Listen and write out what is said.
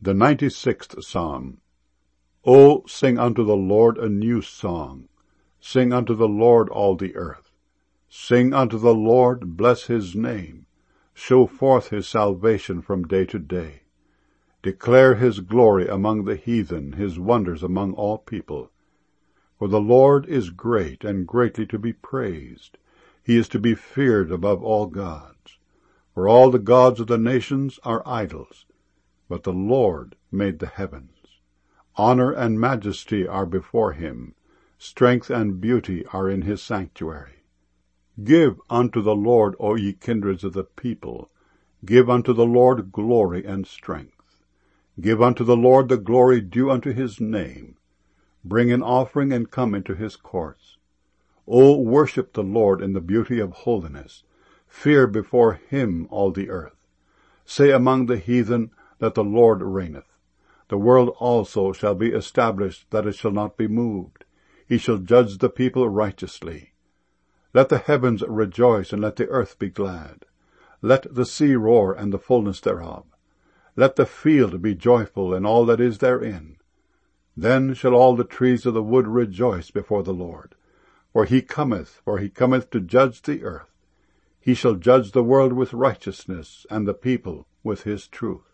The 96th Psalm. O sing unto the Lord a new song. Sing unto the Lord all the earth. Sing unto the Lord, bless his name. Show forth his salvation from day to day. Declare his glory among the heathen, his wonders among all people. For the Lord is great and greatly to be praised. He is to be feared above all gods. For all the gods of the nations are idols, but the Lord made the heavens. Honor and majesty are before him. Strength and beauty are in his sanctuary. Give unto the Lord, O ye kindreds of the people. Give unto the Lord glory and strength. Give unto the Lord the glory due unto his name. Bring an offering and come into his courts. O worship the Lord in the beauty of holiness. Fear before him all the earth. Say among the heathen that the Lord reigneth. The world also shall be established, that it shall not be moved. He shall judge the people righteously. Let the heavens rejoice, and let the earth be glad. Let the sea roar, and the fullness thereof. Let the field be joyful, and all that is therein. Then shall all the trees of the wood rejoice before the Lord. For he cometh to judge the earth. He shall judge the world with righteousness, and the people with his truth.